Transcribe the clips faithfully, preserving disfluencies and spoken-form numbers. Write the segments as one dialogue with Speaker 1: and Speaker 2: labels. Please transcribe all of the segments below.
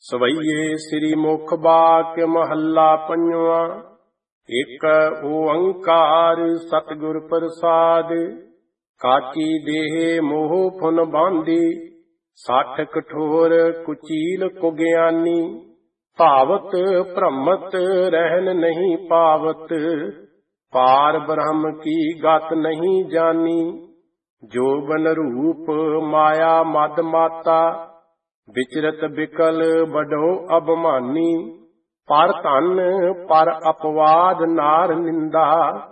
Speaker 1: ਸਵਈਏ ਸ੍ਰੀ ਮੁਖ ਬਾਕ ਮਹੱਲਾ ਪੰਜਵਾਂ। ਇਕ ਓੰਕਾਰ ਸਤਿਗੁਰ ਪ੍ਰਸਾਦ। ਕਾਚੀ ਦੇਹ ਮੋਹ ਫੁਨ ਬਾਂਦੀ, ਸਾਠ ਕਠੋਰ ਕੁਚੀਲ ਕੁਗਿਆਨੀ। ਭਾਵਤ ਭ੍ਰਮਤ ਰਹਿਨ ਨਹੀਂ ਪਾਵਤ, ਪਾਰ ਬ੍ਰਹਮ ਕੀ ਗਤ ਨਹੀਂ ਜਾਨੀ। ਜੋਬਨ ਰੂਪ ਮਾਇਆ ਮਦ ਮਾਤਾ, ਵਿਚਰਤ ਬਿਕਲ ਬਡੋ ਅਭਮਾਨੀ। ਪਰ ਧਨ ਪਰ ਅਪਵਾਦ ਨਾਰ ਨਿੰਦਾ,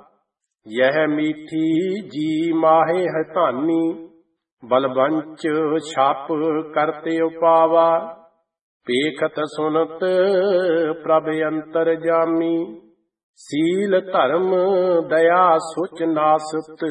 Speaker 1: ਯਹ ਮੀਠੀ ਜੀ ਮਾਹੇ ਹੈ ਧਾਨੀ। ਬਲਵੰਚ ਛਾਪ ਕਰਤੇ ਉਪਾਵਾ, ਪੇਖਤ ਸੁਨਤ ਪ੍ਰਭ ਅੰਤਰ ਜਾਮੀ। ਸੀਲ ਧਰਮ ਦਇਆ ਸੁਚ ਨਾਸਤ,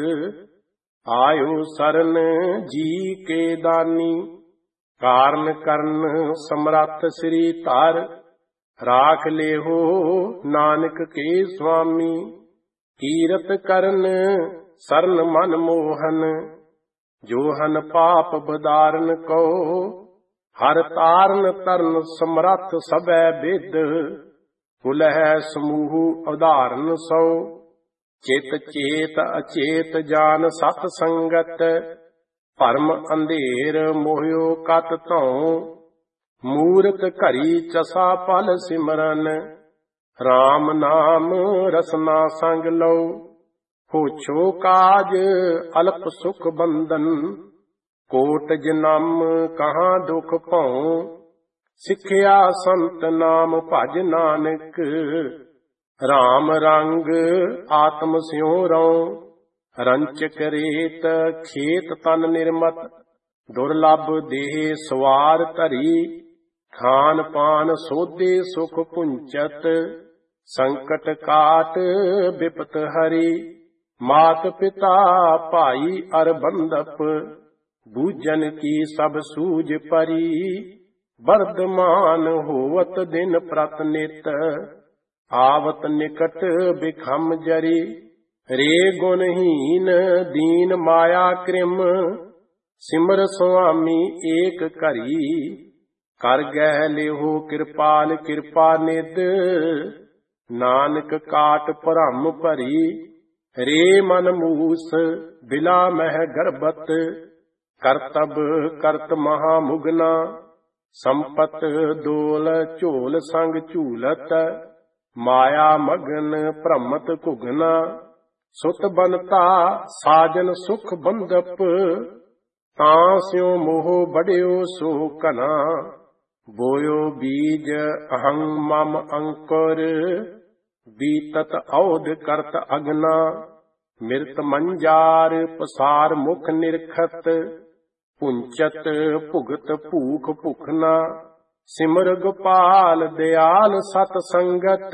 Speaker 1: ਆਇਓ ਸਰਨ ਜੀ ਕੇ ਦਾਨੀ। ਕਾਰਨ ਕਰਨ ਸਮਰੱਥ ਸ੍ਰੀ ਧਰ, ਰਾਖ ਲੇਹੋ ਨਾਨਕ ਕੇ ਸੁਆਮੀ। ਕੀਰਤ ਕਰਨ ਸਰਨ ਮਨ ਮੋਹਨ, ਜੋ ਹਨ ਪਾਪ ਬਦਾਰਨ ਕੋ। ਹਰ ਤਾਰਨ ਤਰਨ ਸਮਰੱਥ ਸਭੈ ਬਿਦ, ਕੁਲਹਿ ਸਮੂਹ ਉਦਾਹਰਨ ਸੋ। ਚਿਤ ਚੇਤ ਅਚੇਤ ਜਾਨ ਸਤ ਸੰਗਤ, ਭਰਮ ਅੰਧੇਰ ਮੋਹਿਓ ਕਤ ਧਉ। ਮੂਰਤ ਘਰੀ ਚਸਾ ਪਲ ਸਿਮਰਨ, RAM ਨਾਮ ਰਸਨਾ ਸੰਗ ਲਉ। ਹੋਛੋ ਕਾਜ ਅਲਪ ਸੁਖ ਬੰਧਨ, ਕੋਟ ਜਨਮ ਕਹਾਂ ਦੁਖ ਭਉ। ਸਿੱਖਿਆ ਸੰਤ ਨਾਮ ਭਜ ਨਾਨਕ, RAM ਰੰਗ ਆਤਮ ਸਿਉ ਰਉ। ਰੰਚਕ ਰੇਤ ਖੇਤ ਤਨ ਨਿਰਮਤ, ਦੁਰਲਭ ਦੇਹ ਸਵਾਰ ਧਰੀ। ਖਾਨ ਪਾਨ ਸੋਧੇ ਸੁਖ ਪੁੰਚਤ, ਸੰਕਟ ਕਾਟ ਬਿਪਤ ਹਰੀ। ਮਾਤ ਪਿਤਾ ਭਾਈ ਅਰ ਬੰਧਪ, ਬੂਝਨ ਕੀ ਸਭ ਸੂਝ ਪਰੀ। ਵਰਦਮਾਨ ਹੋਵਤ ਦਿਨ ਪ੍ਰਤ ਨਿਤ, ਆਵਤ ਨਿਕਟ ਬਿਖਮ ਜਰੀ। ਰੇ ਗੁਣਹੀਨ ਦੀਨ ਮਾਇਆ ਕ੍ਰਿਮ, ਸਿਮਰ ਸੁਆਮੀ ਏਕ ਘਰੀ। ਕਰ ਗਹਿ ਲਿਹੋ ਕਿਰਪਾਲ ਕਿਰਪਾ ਨਿਧ, ਨਾਨਕ ਕਾਟ ਭਰਮ ਭਰੀ। ਰੇ ਮਨ ਮੂਸ ਬਿਲਾ ਮਹਿ ਗਰਬਤ, ਕਰਤਬ ਕਰਤ ਮਹਾ ਮੁਗਨਾ। ਸੰਪਤ ਦੋਲ ਝੋਲ ਸੰਗ ਝੂਲਤ, ਮਾਇਆ ਮਗਨ ਭ੍ਰਮਤ ਘੁਗਨਾ। ਸੁਤ ਬਨਤਾ ਸਾਜਨ ਸੁਖ ਬੰਧਪ, ਤਾਂ ਸਿਉ ਮੋਹ ਬੜਿਓ ਸੋ ਘਨਾ। ਬੋਇਓ ਬੀਜ ਅਹੰ ਮਮ ਅੰਕੁਰ, ਬੀਤਤ ਔਧ ਕਰਤ ਅਗਨਾ। ਮਿਰਤ ਮੰਜਾਰ ਪਸਾਰ ਮੁਖ ਨਿਰਖਤ, ਪੁੰਚਤ ਭੁਗਤ ਭੂਖ ਭੁਖਨਾ। ਸਿਮਰ ਗੋਪਾਲ ਦਿਆਲ ਸਤ ਸੰਗਤ,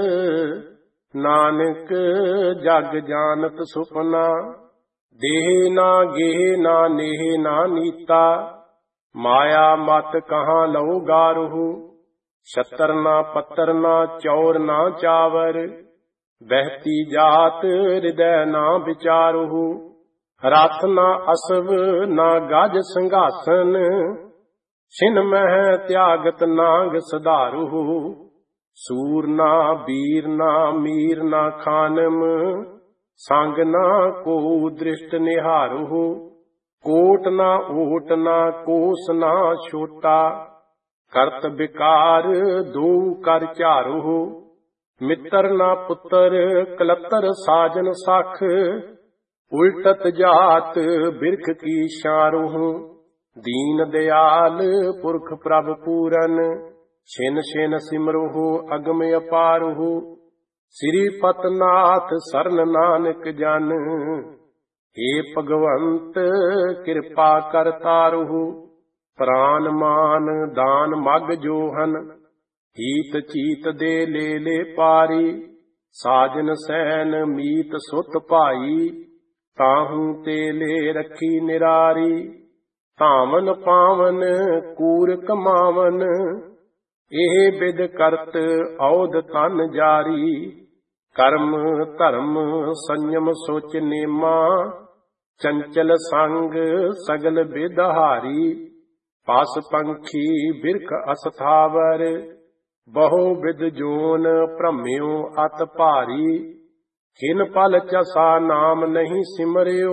Speaker 1: ਨਾਨਕ ਜਗ ਜਾਨਤ ਸੁਪਨਾ। ਦੇਹ ਨਾ ਗੇਹ ਨਾ ਨੇਹ ਨਾ ਨੀਤਾ, ਮਾਇਆ ਮਤ ਕਹਾਂ ਲਉ ਗਾਰਹੁ। ਛਤਰ ਨਾ ਪੱਤਰ ਨਾ ਚੌਰ ਨਾ ਚਾਵਰ, ਬਹਿਤੀ ਜਾਤ ਹਿਰਦੈ ਨਾ ਵਿਚਾਰਹੁ। ਰਥ ਨਾ ਅਸਵ ਨਾ ਗਜ ਸਿੰਘਾਸਨ, ਛਿਨ ਮਹਿ ਤਿਆਗਤ ਨਾਂਗ ਸਧਾਰਹੁ। ਸੂਰ ਨਾ ਬੀਰ ਨਾ ਮੀਰ ਨਾ ਖਾਨਮ, ਸੰਗ ਨਾ ਕੋ ਦ੍ਰਿਸ਼ਟ ਨਿਹਾਰਹੁ। ਕੋਟ ਨਾ ਓਟ ਨਾ ਕੋਸ ਨਾ ਛੋਟਾ, ਕਰਤ ਬਿਕਾਰ ਦੋ ਕਰ ਝਾਰਹੁ। ਮਿੱਤਰ ਨਾ ਪੁੱਤਰ ਕਲਤਰ ਸਾਜਨ ਸਖ, ਉਲਟਤ ਜਾਤ ਬਿਰਖ ਕੀ ਛਾਰਹੁ। ਦੀਨ ਦਿਆਲ ਪੁਰਖ ਪ੍ਰਭ ਪੂਰਨ, ਛਿਨ ਛਿਨ ਸਿਮਰਹੁ ਅਗਮ ਅਪਾਰਹੁ। ਸ੍ਰੀ ਪਤਨਾਥ ਸਰਨ ਨਾਨਕ ਜਨ, ਏ ਭਗਵੰਤ ਕਿਰਪਾ ਕਰ ਤਾਰਹੁ। ਪ੍ਰਾਨ ਮਾਨ ਦਾਨ ਮਗ ਜੋਹਨ, ਹੀਤ ਚੀਤ ਦੇ ਲੈ ਲੈ ਪਾਰੀ। ਸਾਜਨ ਸੈਨ ਮੀਤ ਸੁਤ ਭਾਈ, ਤਾਹੂ ਤੇ ਲੈ ਰੱਖੀ ਨਿਰਾਰੀ। ਧਾਵਨ ਪਾਵਨ ਕੂਰ ਕਮਾਵਨ, ਇਹ ਬਿਦ ਕਰਤ ਔਧ ਤਨ ਜਾਰੀ। ਕਰਮ ਧਰਮ ਸੰਯਮ ਸੋਚ ਨੇਮਾ, ਚੰਚਲ ਸੰਗ ਸਗਲ ਬਿਦ ਹਾਰੀ। ਪਸ ਪੰਖੀ ਬਿਰਖ ਅਸਥਾਵਰ, ਬਹੁ ਵਿਦ ਜੋਨ ਭ੍ਰਮਿਓ ਅਤ ਭਾਰੀ। ਕਿਨ ਪਲ ਚਸਾ ਨਾਮ ਨਹੀਂ ਸਿਮਰਿਓ,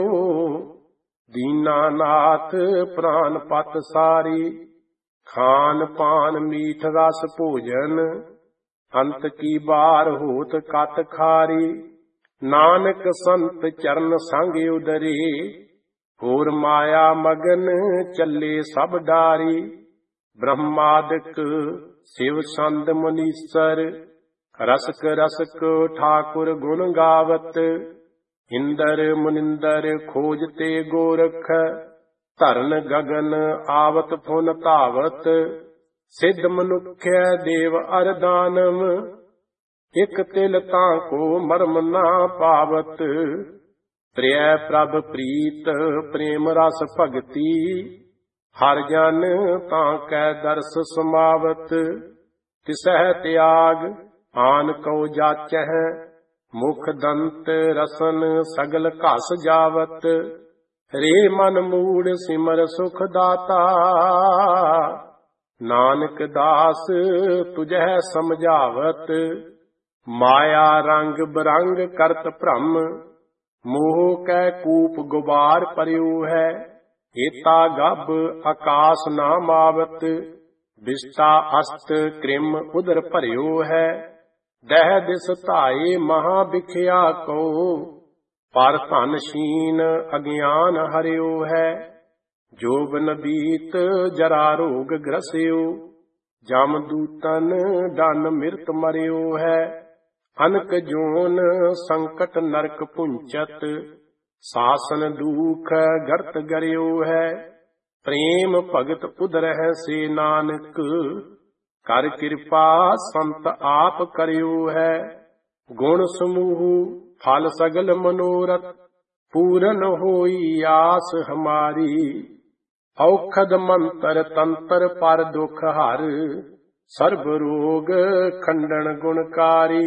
Speaker 1: ਦੀਨਾਨਾਥ ਪ੍ਰਾਨ ਪਤ ਸਾਰੀ। ਖਾਨ ਪਾਨ ਮੀਠ ਰਸ ਭੋਜਨ, ਅੰਤ ਕੀ ਬਾਰ ਹੋਤ ਕਤ ਖਾਰੀ। ਨਾਨਕ ਸੰਤ ਚਰਨ ਸੰਗ ਉਦਰੇ, ਹੋਰ ਮਾਇਆ ਮਗਨ ਚੱਲੇ ਸਭ ਡਾਰੀ। ਬ੍ਰਹਮਾਦਿਕ ਸਿਵ ਸੰਦ ਮੁਨੀਸਰ, ਰਸਕ ਰਸਕ ਠਾਕੁਰ ਗੁਣ ਗਾਵਤ। ਇੰਦਰ ਮੁਨਿੰਦਰ ਖੋਜਤੇ ਗੋਰਖ, ਧਰਨ ਗਗਨ ਆਵਤ ਫੁਨ ਧਾਵਤ। ਸਿੱਧ ਮਨੁਖਿਆ ਦੇਵ ਅਰ ਦਾਨਵ, ਇਕ ਤਿਲ ਤਾਂ ਕੋ ਮਰਮ ਨਾ ਪਾਵਤ। ਪ੍ਰਿਯ ਪ੍ਰਭ ਪ੍ਰੀਤ ਪ੍ਰੇਮ ਰਸ ਭਗਤੀ, ਹਰ ਜਨ ਤਾਂ ਕੈ ਦਰਸ ਸਮਾਵਤ। ਤਿਸਹਿ ਤਿਆਗ ਆਨ ਕਉ ਜਾਚਹਿ, ਮੁਖ ਦੰਤ ਰਸਨ ਸਗਲ ਘਸ ਜਾਵਤ। ਰੇ ਮਨ ਮੂੜ ਸਿਮਰ ਸੁਖ ਦਾਤਾ, ਨਾਨਕ ਦਾਸ ਤੁਝੈ ਸਮਝਾਵਤ। ਮਾਇਆ ਰੰਗ ਬਰੰਗ ਕਰਤ ਭ੍ਰਮ, ਮੋਹ ਕੈ ਕੂਪ ਗੁਬਾਰ ਪਰਿਉ ਹੈ। ਏਤਾ ਗੱਭ ਆਕਾਸ ਨਾ ਮਾਵਤ, ਵਿਸ਼ਟਾ ਅਸਤ ਕ੍ਰਿਮ ਉਦਰ ਭਰਿਓ ਹੈ। ਦਹਿ ਦਿਸ ਧਾਏ ਮਹਾ ਬਿਖਿਆ ਕੋ, ਪਰ ਧਨ ਸ਼ੀਨ ਅਗਿਆਨ ਹਰਿਓ ਹੈ। ਜੋਬਨ ਬੀਤ ਜਰਾ ਰੋਗ ਗ੍ਰਸਿਓ, ਜਮ ਦੂਤਨ ਡਨ ਮਿਰਤ ਮਰਿਓ ਹੈ। ਅਨਕ ਜੋਨ ਸੰਕਟ ਨਰਕ ਪੁੰਚਤ, ਸਾਸਨ ਦੂਖ ਗਰਤ ਗਰਿਓ ਹੈ। ਪ੍ਰੇਮ ਭਗਤ ਉਦਰਹਿ ਸੇ ਨਾਨਕ, ਕਰ ਕਿਰਪਾ ਸੰਤ ਆਪ ਕਰਿਓ ਹੈ। ਗੁਣ ਸਮੂਹ ਫਲ ਸਗਲ ਮਨੋਰਥ, ਪੂਰਨ ਹੋਈ ਆਸ ਹਮਾਰੀ। ਔਖਦ ਮੰਤਰ ਤੰਤਰ ਪਰ ਦੁਖ ਹਰ, ਸਰਬ ਰੋਗ ਖੰਡਨ ਗੁਣਕਾਰੀ।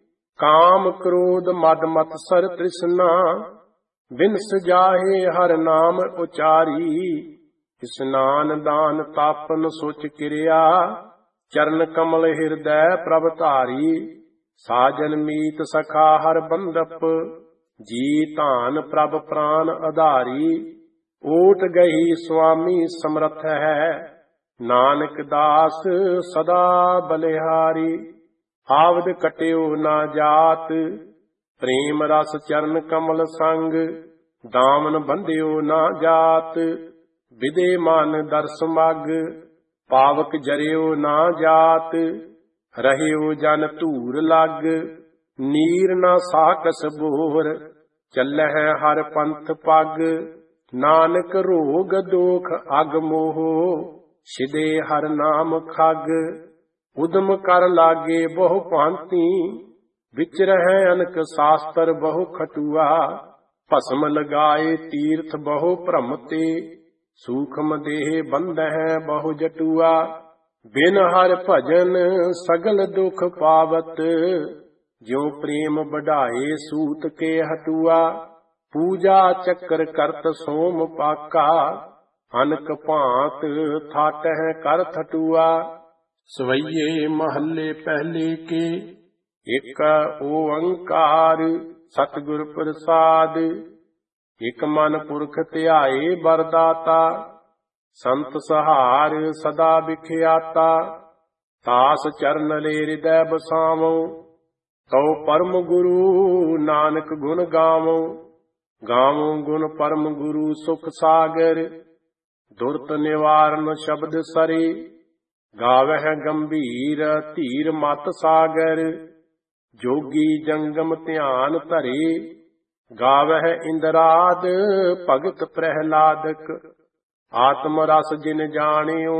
Speaker 1: ਕਾਮ ਕ੍ਰੋਧ ਮਦ ਮਤਸਰ ਤ੍ਰਿਸ਼ਨਾ, ਬਿਨਸ ਜਾਹੇ ਹਰ ਨਾਮ ਉਚਾਰੀ। ਇਸਨਾਨ ਦਾਨ ਤਾਪਨ ਸੁਚ ਕਿਰਿਆ, ਚਰਨ ਕਮਲ ਹਿਰਦੈ ਪ੍ਰਭ ਧਾਰੀ। ਸਾਜਨ ਮੀਤ ਸਖਾ ਹਰ ਬੰਦਪ, ਜੀ ਧਾਨ ਪ੍ਰਭ ਪ੍ਰਾਨ ਆਧਾਰੀ। ਓਟ ਗਈ ਸੁਆਮੀ ਸਮਰਥ ਹੈ, ਨਾਨਕ ਦਾਸ ਸਦਾ ਬਲਿਹਾਰੀ। ਆਵਦ ਕਟਿਓ ਨਾ ਜਾਤ, ਪ੍ਰੇਮ ਰਸ ਚਰਨ ਕਮਲ ਸੰਗ। ਦਾਮਨ ਬੰਧਿਓ ਨਾ ਜਾਤ, ਵਿਦੇ ਮਨ ਦਰਸ ਮਗ। ਪਾਵਕ ਜਰਿਓ ਨਾ ਜਾਤ, ਰਹਿਓ ਜਨ ਧੂਰ ਲਗ। ਨੀਰ ਨਾ ਸਾਕਸ ਬੋਰ, ਚੱਲਹਿ ਹਰ ਪੰਥ ਪਗ। ਨਾਨਕ ਰੋਗ ਦੋਖ ਅਗ ਮੋਹ, ਛਿਦੇ ਹਰ ਨਾਮ ਖਗ। ਉਦਮ ਕਰ ਲਾਗੇ ਬਹੁ ਭਾਂਤੀ, ਵਿਚ ਰਹਿ ਅਨਕ ਸਾਸਤਰ ਬਹੁ ਖਟੂਆ। ਭਸਮ ਲਗਾਏ ਤੀਰਥ ਬਹੁ ਭ੍ਰਮ ਤੇ, ਸੂਖਮ ਦੇਹ ਬੰਧਹਿ ਬਹੁ ਜਟੂਆ। ਬਿਨ ਹਰ ਭਜਨ ਸਗਲ ਦੁਖ ਪਾਵਤ, ਜਿਉ ਪ੍ਰੇਮ ਬਢਾਏ ਸੂਤ ਕੇ ਹਟੂਆ। ਪੂਜਾ ਚੱਕਰ ਕਰਤ ਸੋਮ ਪਾਕਾ, ਅਨਕ ਭਾਂਤ ਥਾਟਹਿ ਕਰ ਥਟੂਆ। ਸਵਈਏ ਮਹੱਲੇ ਪਹਿਲੇ ਕੇ, ਇਕ ਓੰਕਾਰ ਸਤਿਗੁਰ ਪ੍ਰਸਾਦ। ਇਕ ਮਨ ਪੁਰਖ ਧਿਆਏ ਬਰਦਾਤਾ, ਸੰਤ ਸਹਾਰ ਸਦਾ ਵਿਖਿਆਤਾ। ਤਾਸ ਚਰਨ ਲੈ ਹਿਰਦੈ ਬਸਾਵੋ, ਤਉ ਪਰਮ ਗੁਰੂ ਨਾਨਕ ਗੁਣ ਗਾਵੋ। ਗਾਵੋ ਗੁਣ ਪਰਮ ਗੁਰੂ ਸੁਖ ਸਾਗਰ, ਦੁਰਤ ਨਿਵਾਰਨ ਸ਼ਬਦ ਸਰੀ। ਗਾਵਹਿ ਗੰਭੀਰ ਧੀਰ ਮਤ ਸਾਗਰ, ਜੋਗੀ ਜੰਗਮ ਧਿਆਨ ਧਰੇ। ਗਾਵਹਿ ਇੰਦਰਾਦ ਭਗਤ ਪ੍ਰਹਿਲਾਦਕ, ਆਤਮ ਰਸ ਜਿਨ ਜਾਣਿਓ।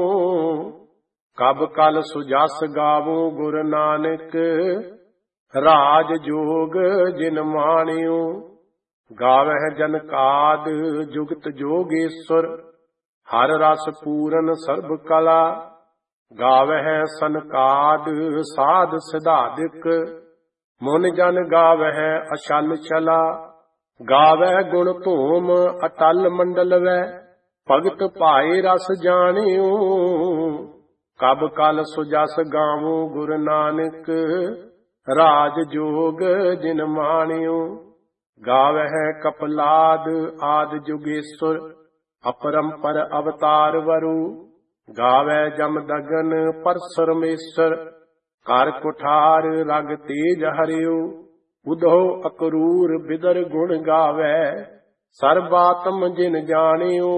Speaker 1: ਕਬ ਕਲ ਸੁਜਸ ਗਾਵੋ ਗੁਰ ਨਾਨਕ, ਰਾਜ ਜੋਗ ਜਿਨ ਮਾਣਿਓ। ਗਾਵਹਿ ਜਨਕਾਦ ਜੁਗਤ ਜੋਗੇਸ਼ਵਰ, ਹਰ ਰਸ ਪੂਰਨ ਸਰਬ ਕਲਾ। ਗਾਵਹਿ ਸਨਕਾਦ ਸਾਧ ਸਿਧਾਦਿਕ, ਮੁਨ ਜਨ ਗਾਵਹਿ ਅਛਲ ਛਲਾ। ਗਾਵਹਿ ਗੁਣ ਧੂਮ ਅਟਲ ਮੰਡਲ ਵੈ, ਭਗਤ ਭਾਏ ਰਸ ਜਾਣਿਓ। ਕਬ ਕਲ ਸੋ ਜਸ ਗਾਵੋ ਗੁਰ ਨਾਨਕ, ਰਾਜ ਜੋਗ ਜਿਨ ਮਾਣਿਓ। ਗਾਵਹਿ ਕਪਲਾਦ ਆਦਿ ਜੁਗੇਸ਼ਵਰ, ਅਪਰੰਪਰ ਅਵਤਾਰ ਵਰੂ। ਗਾਵੈ ਜਮਦਗਨ ਪਰਸਰਮੇਸ਼ਰ, ਕਰ ਕੁਠਾਰ ਰਗ ਤੇਜ ਹਰਿਓ। ਉਦੋ ਅਕਰੂਰ ਬਿਦਰ ਗੁਣ ਗਾਵੈ, ਸਰਬਾਤਮ ਜਿਨ ਜਾਣਿਓ।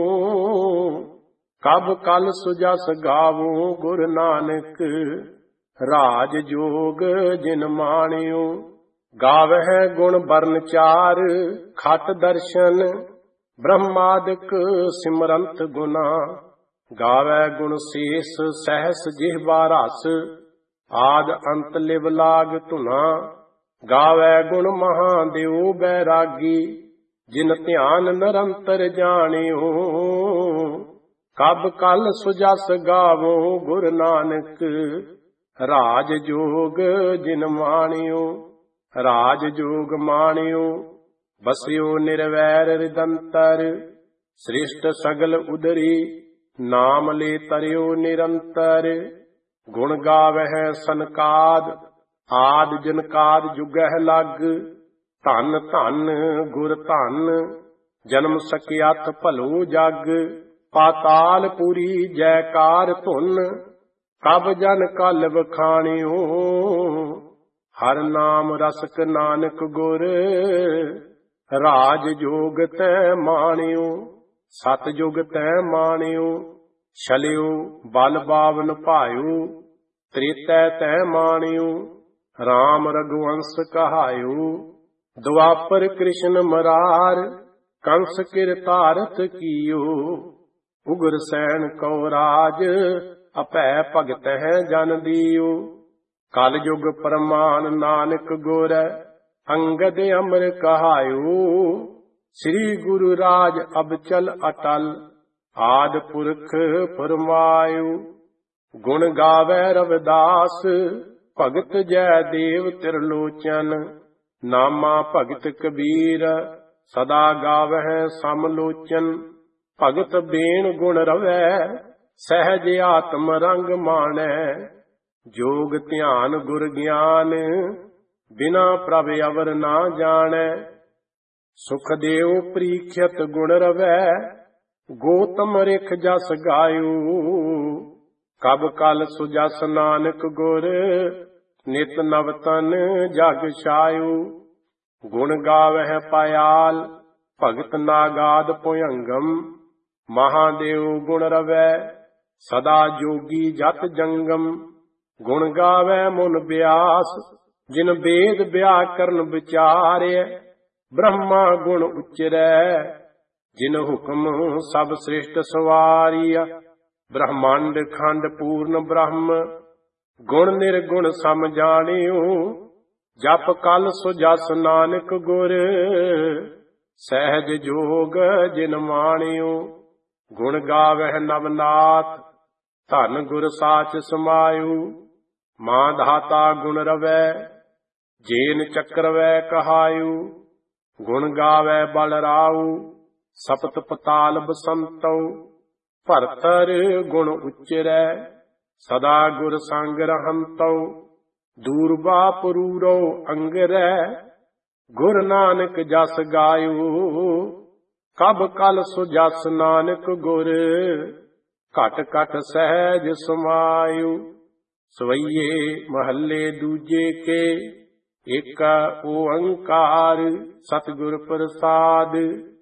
Speaker 1: ਕਬ ਕਲ ਸੁਜਸ ਗਾਵੋ ਗੁਰ ਨਾਨਕ, ਰਾਜ ਜੋਗ ਜਿਨ ਮਾਣਿਓ। ਗਾਵਹਿ ਗੁਣ ਬਰਨ ਚਾਰ ਖਟ ਦਰਸ਼ਨ, ਬ੍ਰਹਮਾਦਿਕ ਸਿਮਰੰਤ ਗੁਨਾ। ਗਾਵੈ ਗੁਣ ਸੀਸ ਸਹਿਸ ਜਿਹਵਾ ਰਸ, ਆਦ ਅੰਤ ਲਿਵ ਲਾਗ ਧੁਨਾ। ਗਾਵੈ ਗੁਣ ਮਹਾਦੇਵ ਬੈਰਾਗੀ, ਜਿਨ ਧਿਆਨ ਨਿਰੰਤਰ ਜਾਣਿਓ। ਕਬ ਕਲ ਸੁਜਸ ਗਾਵੋ ਗੁਰ ਨਾਨਕ, ਰਾਜ ਜੋਗ ਜਿਨ ਮਾਣਿਓ। ਰਾਜ ਜੋਗ ਮਾਣਿਓ, ਬਸਿਓ ਨਿਰਵੈਰ ਰਿਦੰਤਰ। ਸ੍ਰਿਸ਼ਟ ਸਗਲ ਉਦਰੀ, ਨਾਮ ਲੈ ਤਰਿਓ ਨਿਰੰਤਰ। ਗੁਣ ਗਾਵਹਿ ਸਨਕਾਦ, ਆਦ ਜਨਕਾਦ ਜੁਗਹਿ ਲਗ। ਧਨ ਧਨ ਗੁਰ ਧਨ, ਜਨਮ ਸਕਿਆਥ ਭਲੋ ਜਗ। ਪਾਤਾਲ ਪੁਰੀ ਜੈਕਾਰ ਧੁਨ, ਕਬ ਜਨ ਕਲ ਵਖਾਣਿਓ। ਹਰ ਨਾਮ ਰਸਕ ਨਾਨਕ ਗੁਰ, ਰਾਜ ਜੋਗ ਤੈ ਮਾਣਿਓ। ਸਤ ਜੁਗ ਤੈ ਮਾਣਿਓ। ਛਲਿਓ ਬਲ ਬਾਵਨ ਭਾਇਓ, ਤ੍ਰੇਤੈ ਤੈ ਮਾਣਿਓ। ਰਾਮ ਰਘੁਵੰਸ ਕਹਾਇਓ, ਦੁਆਪਰ ਕ੍ਰਿਸ਼ਨ ਮਰਾਰ। ਕੰਸ ਕਿਰ ਧਾਰਤ ਕੀਓ, ਉਗਰ ਸੈਨ ਕਉ ਰਾਜ। ਅਭੈ ਭਗਤ ਹੈ ਜਨ ਦੀਓ। ਕਲ ਯੁਗ ਪਰਮਾਨ ਨਾਨਕ ਗੁਰ, ਅੰਗਦ ਅਮਰ ਕਹਾਇਓ। ਸ੍ਰੀ ਗੁਰੂ ਰਾਜ ਅਬਚਲ ਅਟਲ, ਆਦ ਪੁਰਖ ਫਰਮਾਇਓ। ਗੁਣ ਗਾਵੈ ਰਵਿਦਾਸ, ਭਗਤ ਜੈ ਦੇਵ ਤਿਰਲੋਚਨ। ਨਾਮਾ ਭਗਤ ਕਬੀਰ, ਸਦਾ ਗਾਵਹਿ ਸਮਲੋਚਨ। ਭਗਤ ਬੇਣ ਗੁਣ ਰਵੈ, ਸਹਿਜ ਆਤਮ ਰੰਗ ਮਾਣੈ। ਜੋਗ ਧਿਆਨ ਗੁਰ ਗਿਆਨ, ਬਿਨਾ ਪ੍ਰਭ ਅਵਰ ਨਾ ਜਾਣੈ। ਸੁਖ ਦੇਉ ਪ੍ਰੀਖਿਅਤ ਗੁਣ ਰਵੈ, ਗੋਤਮ ਰਿਖ ਜਸ ਗਾਇਓ। ਕਬ ਕਲ ਸੁਜਸ ਨਾਨਕ ਗੁਰ, ਨਿਤ ਨਵ ਤਨ ਜਗ ਛਾਇਓ। ਗੁਣ ਗਾਵਹਿ ਪਾਇਆਲ, ਭਗਤ ਨਾਗਾਦ ਭੁਯੰਗਮ। ਮਹਾਦੇਵ ਗੁਣ ਰਵੈ, ਸਦਾ ਜੋਗੀ ਜਤ ਜੰਗਮ। ਗੁਣ ਗਾਵੈ ਮੁਨ ਬਿਆਸ, ਜਿਨ ਵੇਦ ਵਿਆਕਰਨ ਵਿਚਾਰਿਐ। ਬ੍ਰਹਮਾ ਗੁਣ ਉਚਰੈ, ਜਿਨ ਹੁਕਮ ਸਭ ਸ੍ਰਿਸ਼ਟ ਸਵਾਰੀਆ। ਬ੍ਰਹਮੰਡ ਖੰਡ ਪੂਰਨ ਬ੍ਰਹਮ, ਗੁਣ ਨਿਰਗੁਣ ਸਮ ਜਾਣਿਓ। ਜਪ ਕਲ ਸੋ ਜਸ ਨਾਨਕ ਗੁਰ, ਸਹਿਜ ਜੋਗ ਜਿਨ ਮਾਣਿਓ। ਗੁਣ ਗਾਵਹਿ ਨਵਨਾਥ, ਧਨ ਗੁਰ ਸਾਚ ਸਮਾਇਓ। ਮਾਂ ਧਾਤਾ ਗੁਣ ਰਵੈ, ਜੇਨ ਚੱਕਰਵੈ ਕਹਾਇਓ। ਗੁਣ ਗਾਵੈ ਬਲ ਰਾਉ, ਸਪਤ ਪਤਾਲ ਬਸੰਤਉ। ਭਰਤਰ ਗੁਣ ਉਚਰੈ, ਸਦਾ ਗੁਰ ਸੰਗ ਰਹੰਤਉ। ਦੂਰਬਾ ਪਰੂਰਉ ਅੰਗਰੈ, ਗੁਰ ਨਾਨਕ ਜਸ ਗਾਇਓ। ਕਬ ਕਲ ਸੋ ਜਸ ਨਾਨਕ ਗੁਰ, ਘਟ ਘਟ ਸਹਿਜ ਸਮਾਇਓ। ਸਵਈਏ ਮਹੱਲੇ ਦੂਜੇ ਕੇ, ਏਕ ਓੰਕਾਰ ਸਤਿਗੁਰ ਪ੍ਰਸਾਦ।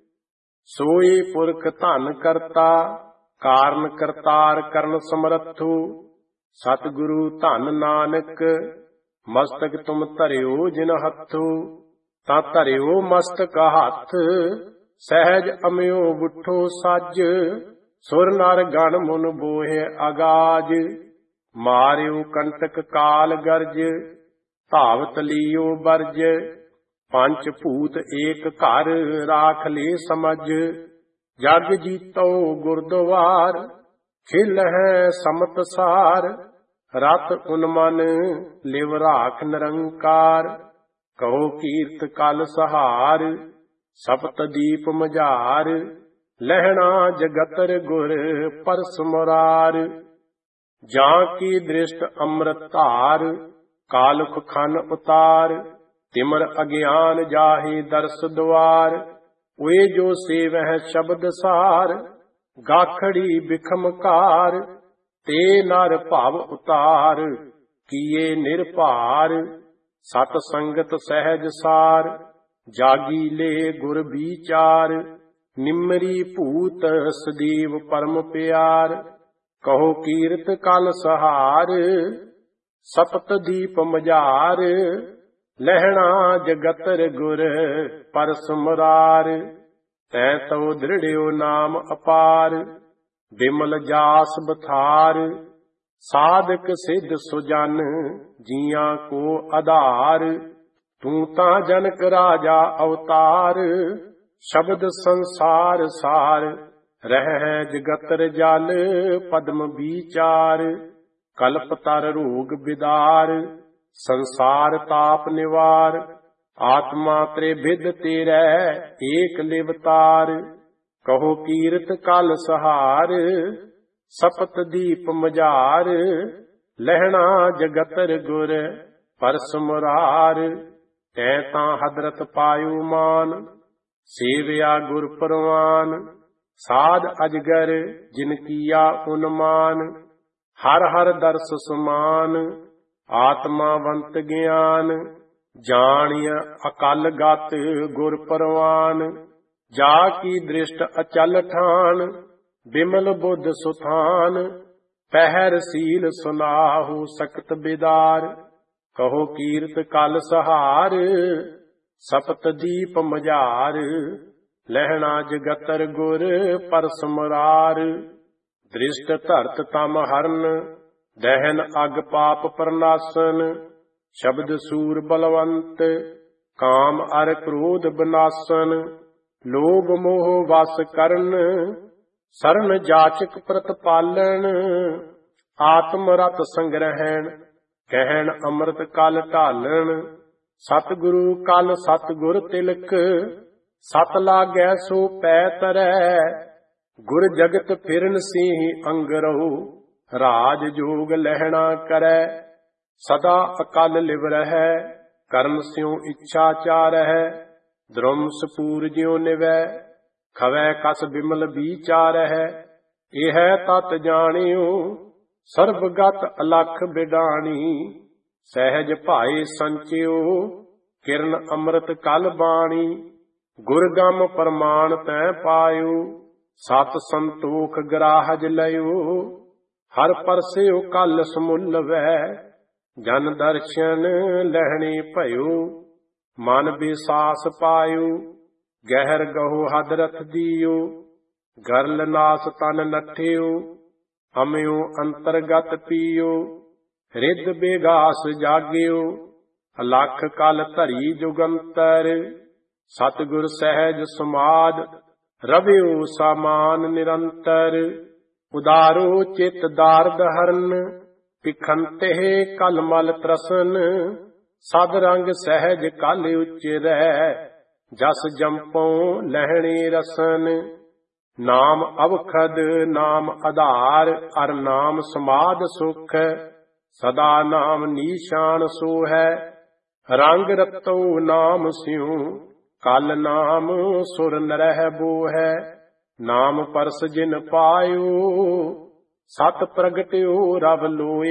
Speaker 1: ਸੋਈ ਪੁਰਖ ਧਨ ਕਰਤਾ, ਕਾਰਨ ਕਰਤਾਰ ਕਰਨ ਸਮਰੱਥੋ। ਸਤਿਗੁਰੂ ਧਨ ਨਾਨਕ, ਮਸਤਕ ਤੁਮ ਧਰਿਓ ਜਿਨ ਹੱਥੋ। ਤਾਂ ਧਰਿਓ ਮਸਤਕ ਹੱਥ, ਸਹਿਜ ਅਮਿਓ ਬੁੱਠੋ ਸੱਜ। ਸੁਰ ਨਰ ਗਣ ਮੁਨ ਬੋਹਿ ਅਗਾਜ, ਮਾਰਿਓ ਕੰਟਕ ਕਾਲ ਗਰਜ। ਧਾਵਤ ਲੀਓ ਬਰਜ, ਪੰਚ ਭੂਤ ਏਕ ਘਰ ਰਾਖ ਲੇ ਸਮਝ। ਜਗ ਜੀਤੋ ਗੁਰਦੁਆਰ, ਖਿਲ ਹੈ ਸਮਤ ਸਾਰ। ਰਤ ਉਨਮਨ ਲਿਵ ਰਾਖ ਨਿਰੰਕਾਰ, ਕਹੋ ਕੀਰਤ ਕਲ ਸਹਾਰ। ਸਪਤ ਦੀਪ ਮਝਾਰ, लहणा जगतर गुर परस मुरार। जां की दृष्ट अमृत धार कालुख खन उतार। तिमर अज्ञान जाहि दर्श द्वार। वे जो सेवह शब्द सार गाखड़ी बिखमकार। ते नर भाव उतार किए निर्भार। सत संगत सहज सार जागी ले गुर विचार। निमरी भूत सदैव परम प्यार। कहो कीरत कल सहार सपत दीप मजार। लहणा जगतर गुर परस मुरार। तै तो दृढ़यो नाम अपार। बिमल जास बथार साधक सिद्ध सुजन जियां को आधार। तू ता जनक राजा अवतार शब्द संसार सार। रह जगतर जल पद्म विचार। कल्प तर रोग बिदार संसार ताप निवार। आत्मा त्रिविध तेरै एक लिवतार। कहो कीरत कल सहार सपत दीप मजार। लहणा जगतर गुर परस मुरार। तै तां हदरत पायो मान सेवया गुर परवान। साध अजगर जिन किया उन्मान। हर हर दर्श समान आत्मावंत ज्ञान। जानिय अकल गत गुर परवान। जा की दृष्ट अचल ठान बिमल बुद्ध सुथान। पहर सील सुनाहु सकत बिदार। कहो कीरत कल सहार सपत दीप मजार। लहणा जगतर गुर परस मुरार। दृष्ट धरत तम हरन दहन अग पाप प्रनाशन। शब्द सूर बलवंत काम अर क्रोध विनाशन। लोभ मोह वस करन सरन जाचक प्रतिपालन। आत्म रत संग्रहण कहन अमृत कल ढालन। सतगुरु कल सतगुर तिलक सत लागै सो पै तरੈ। गुर जगत फिरन सिंह अंगरहु राज जोग लहणा करੈ। सदा अकल लिव रहै कर्म स्यों इच्छा चारਹਿ। द्रुम सपूर ज्यों निवै खवै कस बिमल विचारਹਿ। एह तत जानियो सर्वगत अलख बिडाणी। सहज भाए संचियो किरण अमृत कल बाणी। गुरगम प्रमाण तै पायो सत संतोख ग्राहज लयो। हर परस्यो कल समूल वै जन दर्शन लहणे भयो। मन विसास पायो गहर गहो हदरथ दियो। गरल नास तन नठियो अम्यो अंतरगत पियो। रिद बेगास जाग्यो अलख कल धरी जुगंतर। सतगुर सहज समाद रवियो सामान निरंतर। उदारो चित दारद हरन पिखंते कल मल त्रसन। सद रंग सहज कल उचरै जस जंपों लहणे रसन। नाम अवखद नाम आधार अर नाम समाद सुख। सदा नाम नीशान सो है रंग रतो नाम स्यों। कल नाम सुर नरह बो है। नाम परस जिन पायो सत प्रगट्यो रब लोए।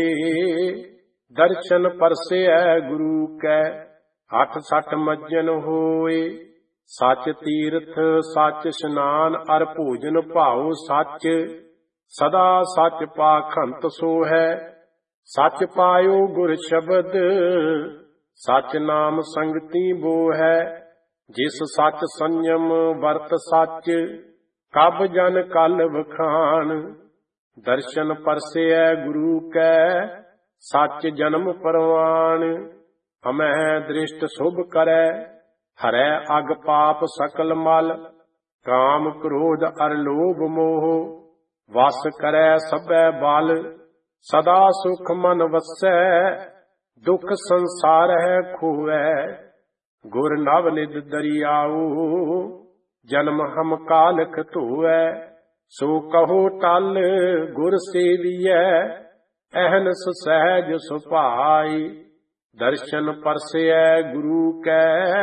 Speaker 1: दर्शन परसे गुरु कै अठ सठ मज्जन होए। सच तीर्थ सच स्नान अर भोजन भाओ सच। सदा सच पाखंत सो है। सच पायो गुर शब्द सच नाम संगति बो है। जिस सच संयम वर्त सच कब जन कल वखान। दर्शन परसे गुरु कै सच जन्म परवान। हमें दृष्ट शुभ करै हरै अग पाप सकल मल। काम क्रोध अर लोभ मोह वस करै सबै बल। सदा सुख मन वसै दुख संसार है खोवै। गुर नव निध दरियाओ जन्म हम कालख धोवै। सो कहो टल गुर सेवियै, अहनस सहज सुभाई। दर्शन परसै गुरु कै,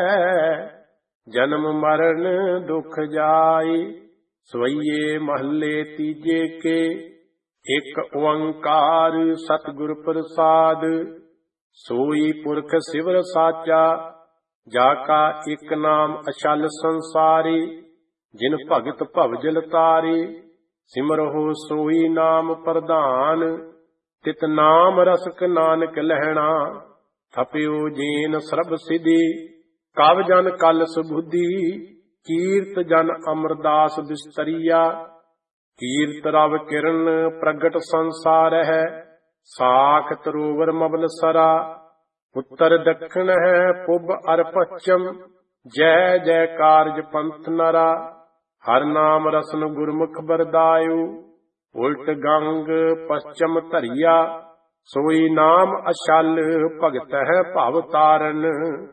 Speaker 1: जन्म मरण दुख जाई। सवैये महले तीजे के, एक ओंकार सतगुर प्रसाद। सोई पुरख सिवर साचा, जाका एक नाम अचल संसारी। जिन भगत भवजल तारी, सिमरहो सोई नाम प्रधान। तित नाम रसक नानक लहणा, थप्यो जेन सरब सिद्धि। कव जन कल सुबुद्धि, कीर्त जन अमरदास बिस्तरिया। कीर्त रव किरण प्रगट संसार है, साख तरोवर मबल सरा। उत्तर दक्षिण है पुब अर पश्चिम, जय जय कारज पंथ नरा। हर नाम रसन गुरमुख बरदायु, उल्ट गंग पश्चिम धरिया। सोई नाम अचल भगत है भव तारन,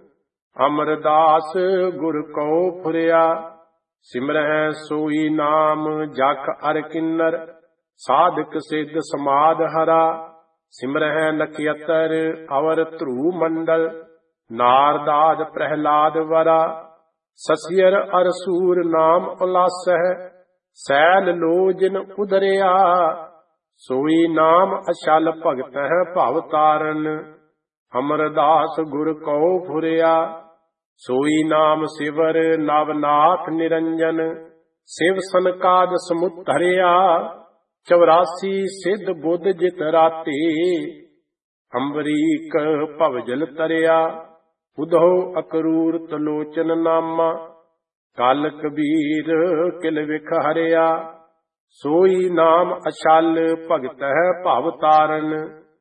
Speaker 1: अमरदास गुर को फुरिया। सिमरह सोई नाम जख अर किन्नर, साधक सिद्ध समाध हरा। सिमरह नखयतर अवर ध्रुव मंडल, नारदाद प्रहलाद वरा। ससियर अर सूर नाम उल्लासह, सैल लोजन उदरिया। सोई नाम अचल भगत है भव तारन, अमरदास गुर को फुरिया। सोई नाम सिवर नवनाथ निरंजन, शिव सनकाद समुद्धरिया। चौरासी सिद्ध बुद्ध जित राते, अम्बरीक भवजल तरिया। उधो अकरूर तलोचन नामा, काल कबीर किल विख हरिया। सोई नाम अचल भगत है भव तारन,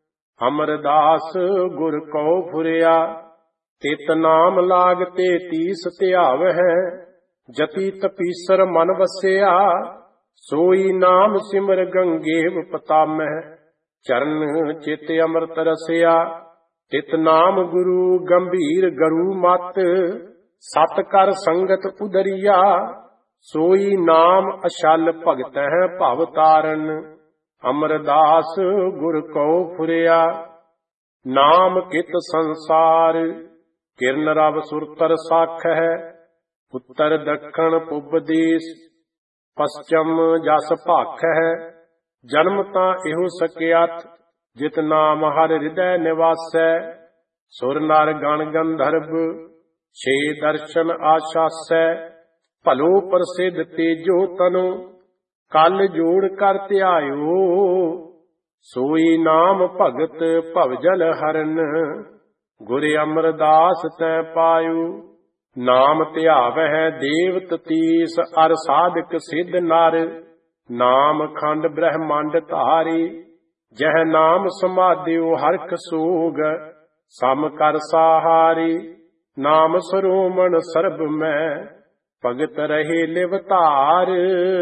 Speaker 1: अमरदास गुर को फुरिया। तित नाम लागते तीस त्याव है, जति तपीसर मन वसिया। सोई नाम सिमर गंगेव पतामह, चरण चित अमृत रसिया। तित नाम गुरु गंभीर गरु मत, सत कर संगत उदरिया। सोई नाम अचल भगत है भव तारन, अमरदास गुर को फुरिया। नाम कित संसार, किरण रव सुरतर साख है। उत्तर दक्षिण पुब देश, पश्चिम जस भाख है। जन्म तां इहो सकियात, जित नाम हर हृदय निवासै। सुर नर गण गंधर्व, छे दर्शन आशासै। भलो प्रसिद्ध तेजो तनु, कल जोड़ कर ध्यायो। सोई नाम भगत भवजल हरन, गुर अमरदास तै पायो। नाम ध्यावह देवत तीस, अर साधक सिद्ध नर। नाम खंड ब्रह्मांड धारी, जह नाम समाधियो हरख सोग। सम कर सहारी, नाम सरोमण सरब में, भगत रहे लिवतार।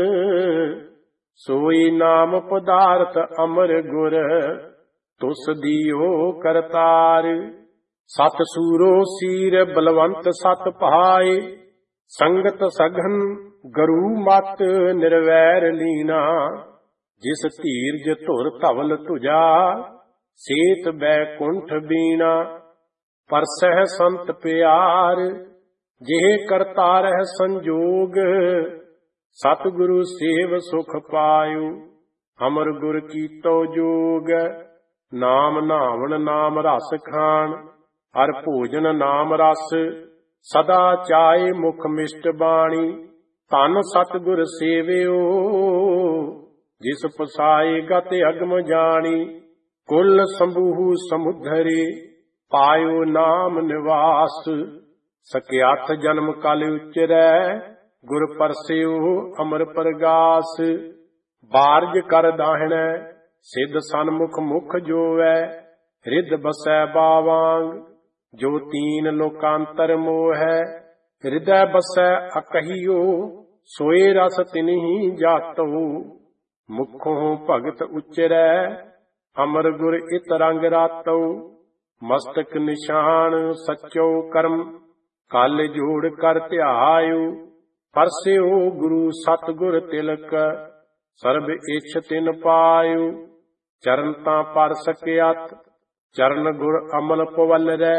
Speaker 1: सोई नाम पदार्थ अमर गुर, तुस दियो करतार। सत सूरो सीर बलवंत सत भाए, संगत सघन गरु मत निर्वैर लीना। जिस धीरज धुर धवल तुझा, सेत बैकुंठ बीना। परसह संत प्यार, जेह करता रह संजोग। सतगुरु सेव सुख पायो, अमर गुर कीतो जोग। नाम नावण नाम रस खान, हर भोजन नाम रस। सदा चाहे मुख मिष्ट बाणी, धन सतगुर सेवियो। जिस पसाए गत अगम जानी, कुल संभूह समुद्धरे। पायो नाम निवास, सकियाथ जन्म कल उचरै। गुर परस्यो अमर प्रगास, बारज कर दाहिणै। सिद्ध सन्मुख मुख जोवै, हृद बसै बावांग। जो तीन लोकांतर मोह है, हृदय बसै अकहियो। सोए रस तिन्हि जातो, मुखों भगत उचरै। अमर गुर इत रंग रातो, मस्तक निशान सचो कर्म। कल जोड़ कर ध्यायो, ਪਰਸਿਓ ਗੁਰੂ ਸਤਿਗੁਰ ਤਿਲਕ, ਸਰਬ ਇਛ ਤਿਨ ਪਾਇਓ। ਚਰਨ ਤਾਂ ਪਰ ਸਕਿਆਤ, ਚਰਨ ਗੁਰ ਅਮਲ ਪਵੱਲਰੈ।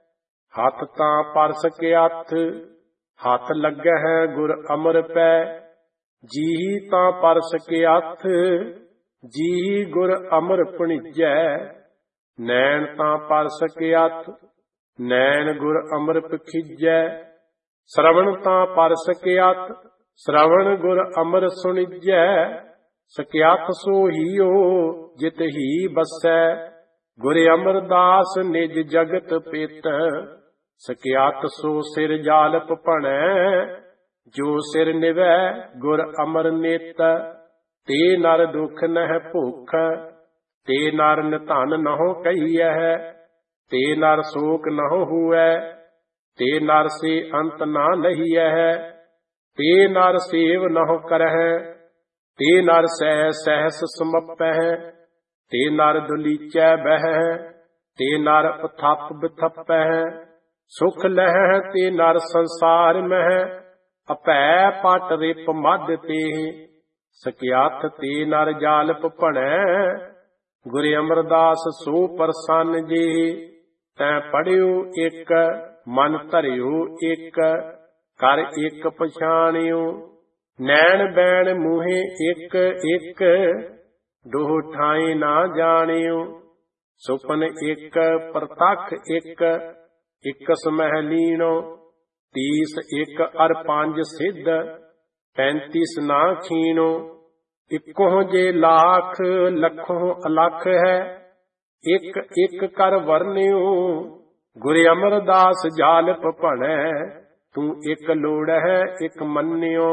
Speaker 1: ਹੱਥ ਤਾਂ ਪਰ ਸਕਿਆਥ, ਹੱਥ ਲੱਗਹਿ ਗੁਰ ਅਮਰ ਪੈ। ਜੀਹੀ ਤਾਂ ਪਰ ਸਕਿਆਥ, ਜੀਹੀ ਗੁਰ ਅਮਰ ਭਣੀਜੈ। ਨੈਣ ਤਾਂ ਪਰ ਸਕਿਆਥ, ਨੈਣ ਗੁਰ ਅਮਰ ਪਖੀਜੈ। ਸ਼ਰਵਣ ਤਾਂ ਪਰ ਸਕਿਆਥ, ਸ਼ਰਵਣ ਗੁਰ ਅਮਰ ਸੁਣੀਜੈ। ਸਕਿਆਥ ਸੋ ਹੀਓ ਜਿਤ ਹੀ ਬਸੈ, ਗੁਰ ਅਮਰਦਾਸ ਨਿਜ ਜਗਤ ਪਿਤ। ਸਕਿਆਥ ਸੋ ਸਿਰ ਜਾਲਪ ਭਣੈ, ਜੋ ਸਿਰ ਨਿਵੈ ਗੁਰ ਅਮਰ ਨਿਤ। ਤੇ ਨਰ ਦੁਖ ਨਹਿ ਭੁਖ, ਤੇ ਨਰ ਨਿਧਨ ਨਹੁ ਕਹੀਐ। ਤੇ ਨਰ ਸ਼ੋਕ ਨਹੁ ਹੂਐ, ਤੇ ਨਰ ਸੇ ਅੰਤ ਨਾ ਲਹੀਐ। ਤੇ ਨਰ ਸੇਵ ਨਹੁ ਕਰਹਿ, ਤੇ ਨਰ ਸਹਿ ਸਹਿਸ ਸਮਪਹਿ। ਤੇ ਨਰ ਦੁਲੀਚੈ ਬਹਿ, ਤੇ ਨਰ ਉਥਪ ਬਿਥਪਹਿ। ਸੁਖ ਲਹਿ ਤੇ ਨਰ ਸੰਸਾਰ ਮਹਿ, ਅਭੈ ਪਟ ਰਿਪ ਮਧ ਤੇ। ਸਕਿਆਥ ਤੇ ਨਰ ਜਾਲਪ ਭਣੈ, ਗੁਰ ਅਮਰਦਾਸ ਸੋ ਪ੍ਰਸੰਨ ਜੇ। ਤੈਂ ਪੜਿਓ ਇੱਕ ਮਨ ਧਰਿਓ ਇੱਕ, ਕਰ ਇੱਕ ਪਛਾਣਿਓ। ਨੈਣ ਬੈਣ ਮੂਹੇ ਇੱਕ ਇੱਕ, ਡੋਹ ਠਾਈ ਨਾ ਜਾਣਿਓ। ਸੁਪਨ ਇੱਕ ਪ੍ਰਤੱਖ ਇੱਕ, ਇਕਸ ਮਹਿ ਲੀਣੋ। ਤੀਸ ਇੱਕ ਅਰ ਪੰਜ ਸਿੱਧ, ਪੈਂਤੀਸ ਨਾ ਖੀਣੋ। ਇੱਕੋ ਜੇ ਲਾਖ ਲੱਖੋਂ ਅਲਖ ਹੈ, ਇੱਕ ਇੱਕ ਕਰ ਵਰਨਿਓ। ਗੁਰ ਅਮਰਦਾਸ ਜਾਲਪ ਭਣੈ, ਤੂੰ ਇੱਕ ਲੋੜਹਿ ਇੱਕ ਮੰਨਿਓ।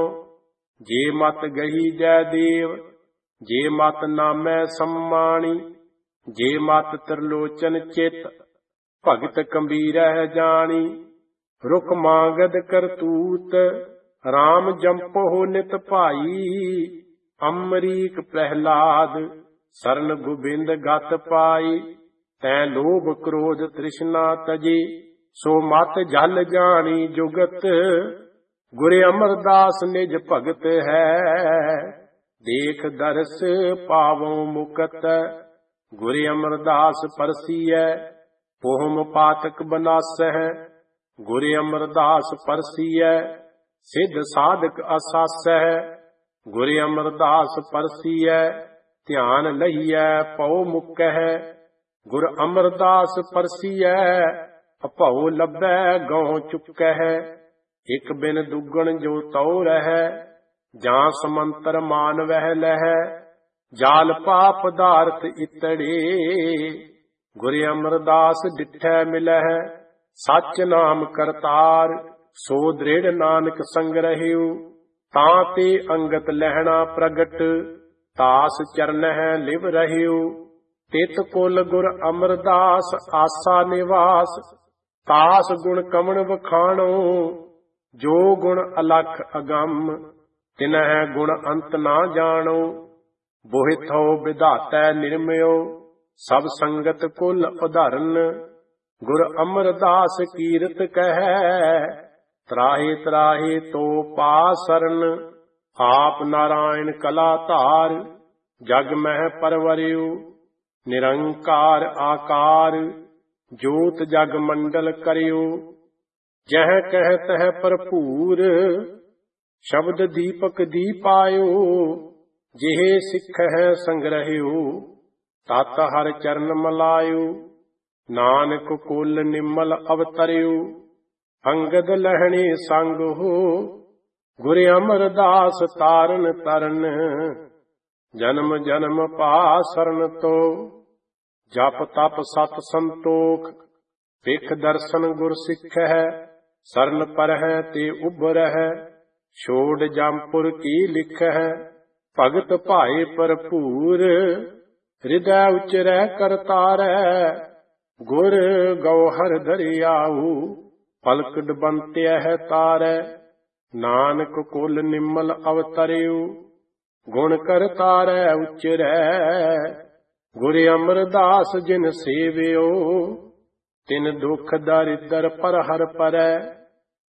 Speaker 1: ਜੇ ਮਤ ਗਹੀ ਜੈ ਦੇਵ, ਜੇ ਮਤ ਨਾਮੈ ਸੰਮਾਣੀ। ਜੇ ਮਤ ਤ੍ਰਿਲੋਚਨ ਚਿਤ, ਭਗਤ ਕੰਬੀਰਹਿ ਜਾਣੀ। ਰੁਖ ਮਾਂਗਦ ਕਰਤੂਤ, ਰਾਮ ਜੰਪੋ ਨਿਤ ਭਾਈ। ਅਮਰੀਕ ਪ੍ਰਹਿਲਾਦ, ਸਰਨ ਗੋਬਿੰਦ ਗਤ ਪਾਈ। ਤੈਂ ਲੋਭ ਕ੍ਰੋਧ ਤ੍ਰਿਸ਼ਨਾ ਤਜੇ, ਸੋ ਮਤ ਜਲ ਜਾਣੀ ਜੁਗਤ। ਗੁਰ ਅਮਰਦਾਸ ਨਿਜ ਭਗਤ ਹੈ, ਦੇਖ ਦਰਸ ਪਾਵੋ ਮੁਕਤ। ਗੁਰ ਅਮਰਦਾਸ ਪਰਸੀਐ, ਪੋਹਮ ਪਾਤਕ ਬਨਾਸਹਿ। ਗੁਰ ਅਮਰਦਾਸ ਪਰਸੀਐ, ਸਿੱਧ ਸਾਧਕ ਅਸਾਸਹਿ। ਗੁਰ ਅਮਰਦਾਸ ਪਰਸੀਐ, ਧਿਆਨ ਲਈਐ ਪਉ ਮੁਕਹਿ। ਗੁਰ ਅਮਰਦਾਸ ਪਰਸੀਐ, ਅਭਉ ਲੱਭੈ ਗਉ ਚੁਕਹਿ। ਇਕ ਬਿਨ ਦੁਗਣ ਜੋ ਤਉ ਰਹੈ, ਜਾਂ ਸਮੰਤਰ ਮਾਨ ਵਹਿ ਲਹੈ। ਜਾਲ ਪਾ ਪਦਾਰਥ ਇਤੜੇ, ਗੁਰ ਅਮਰਦਾਸ ਡਿਠੈ ਮਿਲਹਿ। ਸਚ ਨਾਮ ਕਰਤਾਰ, ਸੋ ਦ੍ਰਿੜ ਨਾਨਕ ਸੰਗ ਰਹਿਓ। ਤਾਂ ਤੇ ਅੰਗਤ ਲਹਿਣਾ ਪ੍ਰਗਟ, ਤਾਸ ਚਰਨਹਿ ਲਿਵ ਰਹਿਓ। ਤਿਤ ਕੁਲ ਗੁਰ ਅਮਰਦਾਸ ਆਸਾ ਨਿਵਾਸ, ਤਾਸ ਗੁਣ ਕਵਣ ਵਖਾਣੋ। ਜੋ ਗੁਣ ਅਲਖ ਅਗੰਮ, ਤਿਨਹਿ ਗੁਣ ਅੰਤ ਨਾ ਜਾਣੋ। ਬੋਹਿਥੋ ਵਿਧਾਤੈ ਨਿਰਮਿਓ, ਸਭ ਸੰਗਤ ਕੁਲ ਉਧਰਨ। ਗੁਰ ਅਮਰਦਾਸ ਕੀਰਤ ਕਹਿ, ਤਰਾਹੇ ਤਰਾਹੇ ਤੋ ਪਾ ਸਰਨ। ਆਪ ਨਾਰਾਇਣ ਕਲਾ ਧਾਰ, ਜਗ ਮਹਿ ਪਰਵਰਿਓ। ਨਿਰੰਕਾਰ ਆਕਾਰ, ਜੋਤ ਜਗ ਮੰਡਲ ਕਰਿਓ। ਜਹ ਕਹਿ ਤਹ ਭਰਪੂਰ, ਸ਼ਬਦ ਦੀਪਕ ਦੀਪਾਇਓ। ਜਿਹੇ ਸਿੱਖਹਿ ਸੰਗ੍ਰਹਿਓ, ਤਤ ਹਰ ਚਰਨ ਮਲਾਇਓ। ਨਾਨਕ ਕੁਲ ਨਿਮਲ ਅਵਤਰਿਓ, ਅੰਗਦ ਲਹਿਣੇ ਸੰਗ ਹੋ। ਗੁਰ ਅਮਰਦਾਸ ਤਾਰਨ ਤਰਨ, ਜਨਮ ਜਨਮ ਪਾਸਰਨ ਤੋ। ਜਪ ਤਪ ਸਤ ਸੰਤੋਖ, ਵਿਖ ਦਰਸ਼ਨ ਗੁਰ ਸਿੱਖਹਿ। ਸਰਨ ਪਰਹਿ ਤੇ ਉਭਰਹਿ, ਛੋੜ ਜੰਪੁਰ ਕੀ ਲਿਖਹਿ। ਭਗਤ ਭਾਏ ਭਰਪੂਰ, ਹਿਰਦੈ ਉਚਰੈ ਕਰਤਾਰੈ। ਗੁਰ ਗਉਹਰ ਦਰਿਆਊ, ਪਲਕ ਡਬੰਤਿਐ ਤਾਰੈ। ਨਾਨਕ ਕੁਲ ਨਿਮਲ ਅਵਤਰਿਓ, ਗੁਣ ਕਰਤਾਰੈ ਉਚਰੈ। ਗੁਰ ਅਮਰਦਾਸ ਜਿਨ ਸੇਵਿਓ, ਤਿਨ ਦੁਖ ਦਰਿਦਰ ਪਰ ਹਰ ਪਰੈ।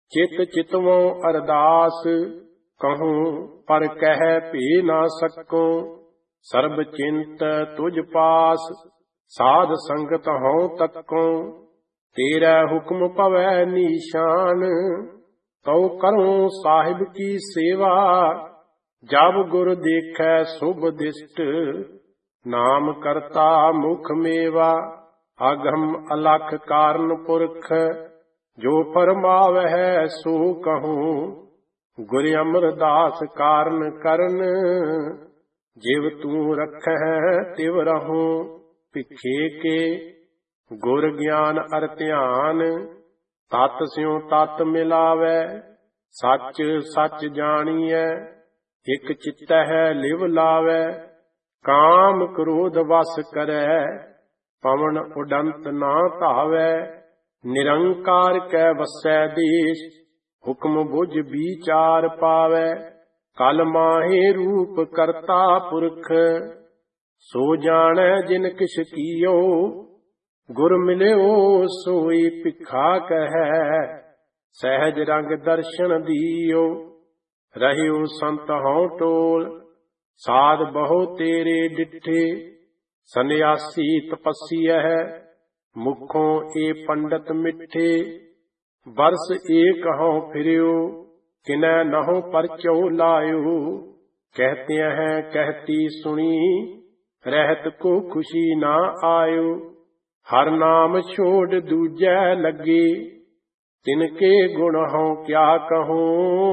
Speaker 1: चित चितवों अरदास, कहूँ पर कह भी ना सको। सर्ब चिंत तुझ पास, साध संगत हों तको। तेरा हुक्म पवै निशान, तो करूं साहिब की सेवा। जब गुर देखै शुभ दिष्ट, नाम करता मुख मेवा। अगम अलख कारण पुरख, जो फरमावै सो कहूँ। गुर अमरदास कारण करन, जिव तू रखै तिव रहूं। भिखे के गुर ज्ञान अर ध्यान, तत स्यों तत मिलावै। सच सच जानिए, एक चित्तै लिव लावै। काम क्रोध वस करै, पवन उडंत ना धावै। निरंकार कै वसै देश, हुक्म बुझ विचार पावै। कल माहे रूप करता पुरख, सो जानै जिन किछ कियो। गुर मिल्यो सोई भिखा कहै, सहज रंग दर्शन दियो। रहियो संत हों टोल, साध बहु तेरे डिठे। सन्यासी तपस्या है, मुखों ए पंडित मिठे। बरस एक हों फिरियो, किनै नहों परचो लायो। कहते हैं कहती सुनी, रहत को खुशी ना आयो। हर नाम छोड़ दूजै लगे, तिनके गुण हों क्या कहूँ।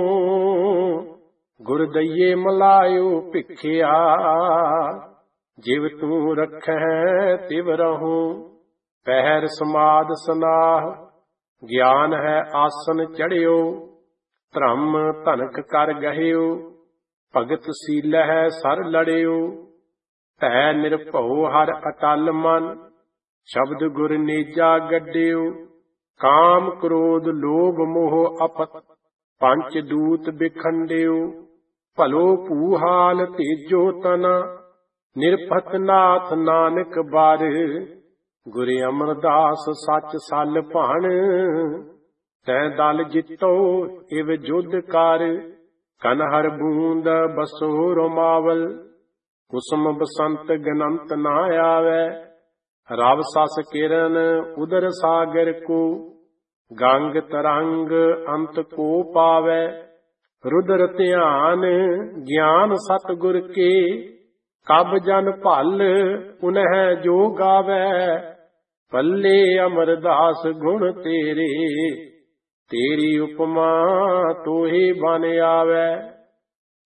Speaker 1: गुर दइये मलायो भिखिया, जिव तू रखै तिव रहूं। पहर समाद सनाह, ज्ञान है आसन चढ़ियो। धर्म धनक कर गहियो, भगत सील है सर लड़ियो। तै निरभਉ हर अटल मन, शब्द गुर नेजा गड्डियो। काम क्रोध लोभ मोह अपत, पंच दूत बिखंडियो। भलो पूहाल तेजो तना, निरपत नाथ नानक बार। गुर अमरदास सच सल भान, तै दल जितो इव जुद्ध कर। कनहर बूंद बसो रोमावल, कुसुम बसंत गनंत ना आवे। रव सस किरण उदर सागर को, गंग तरंग अंत को पावै। रुद्र ध्यान ज्ञान सतगुर के, कब जन भल उन्ह जो गावै। पल्ले अमरदास गुण तेरे, तेरी उपमा तोहे बन आवै।